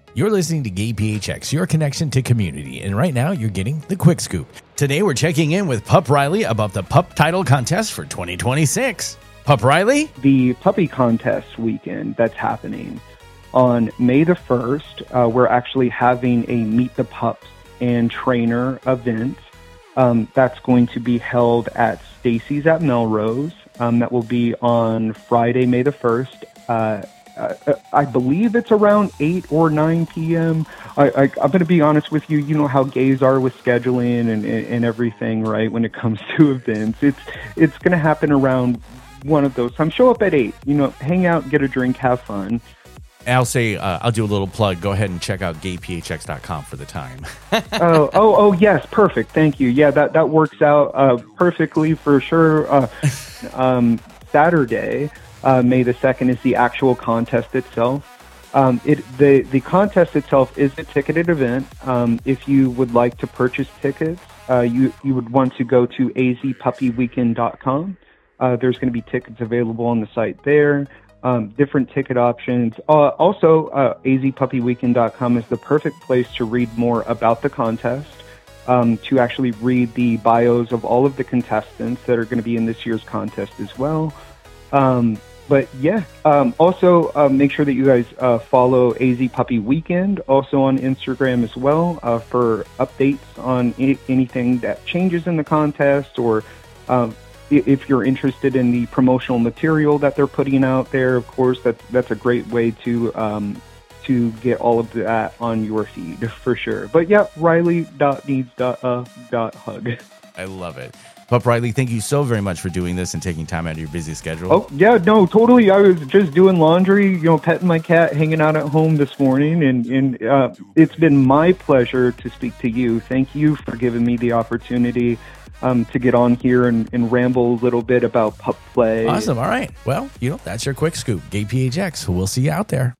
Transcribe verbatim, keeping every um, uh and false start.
You're listening to Gay P H X, your connection to community, and right now you're getting the quick scoop. Today we're checking in with Pup Riley about the pup title contest for twenty twenty-six. Pup Riley? The puppy contest weekend that's happening on May the first, uh, we're actually having a Meet the Pups and Trainer event. Um, that's going to be held at Stacy's at Melrose. Um, that will be on Friday, May the first. Uh, Uh, I believe it's around eight or nine p.m. I, I, I'm going to be honest with you. You know how gays are with scheduling and, and, and everything, right? When it comes to events, it's it's going to happen around one of those times. Show up at eight. You know, hang out, get a drink, have fun. I'll say uh, I'll do a little plug. Go ahead and check out gay p h x dot com for the time. oh, oh, oh, yes, perfect. Thank you. Yeah, that that works out uh, perfectly for sure. Uh, um, Saturday. Uh, May the second is the actual contest itself. Um, it the, the contest itself is a ticketed event. Um, if you would like to purchase tickets, uh, you, you would want to go to a z puppy weekend dot com. Uh, there's going to be tickets available on the site there, um, different ticket options. Uh, also, uh, a z puppy weekend dot com is the perfect place to read more about the contest, um, to actually read the bios of all of the contestants that are going to be in this year's contest as well. Um, but yeah, um, also, uh, make sure that you guys, uh, follow A Z Puppy Weekend, also on Instagram as well, uh, for updates on I- anything that changes in the contest, or, um, if you're interested in the promotional material that they're putting out there. Of course, that's, that's a great way to, um, to get all of that on your feed for sure. But yeah, riley dot needs dot hug. I love it. Pup Riley, thank you so very much for doing this and taking time out of your busy schedule. Oh, yeah, no, totally. I was just doing laundry, you know, petting my cat, hanging out at home this morning, and, and uh, it's been my pleasure to speak to you. Thank you for giving me the opportunity um, to get on here and, and ramble a little bit about pup play. Awesome. All right. Well, you know, that's your quick scoop. Gay P H X. We'll see you out there.